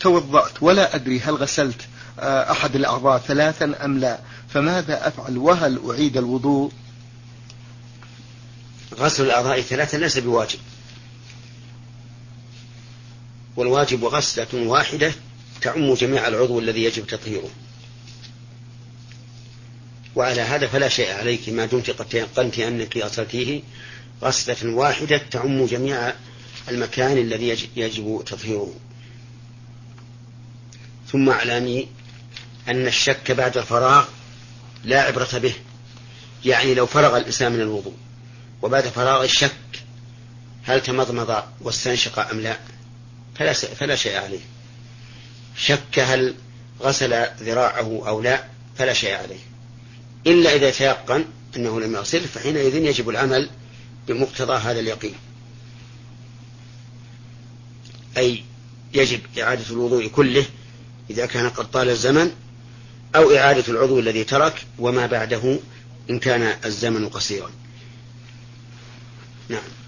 توضأت ولا أدري هل غسلت أحد الأعضاء 3 أم لا، فماذا أفعل؟ وهل أعيد الوضوء؟ غسل الأعضاء 3 ليس بواجب، والواجب غسلة واحدة تعم جميع العضو الذي يجب تطهيره. وعلى هذا فلا شيء عليك ما دمت قد تيقنت أنك غسلتيه غسلة واحدة تعم جميع المكان الذي يجب تطهيره. ثم اعلمي أن الشك بعد الفراغ لا عبرة به، يعني لو فرغ الإنسان من الوضوء وبعد فراغ الشك هل تمضمض واستنشق أم لا فلا شيء عليه. شك هل غسل ذراعه أو لا فلا شيء عليه، إلا إذا تيقن أنه لم يغسل، فحينئذ يجب العمل بمقتضى هذا اليقين، أي يجب إعادة الوضوء كله إذا كان قد طال الزمن، أو إعادة العضو الذي ترك وما بعده إن كان الزمن قصيرا. نعم.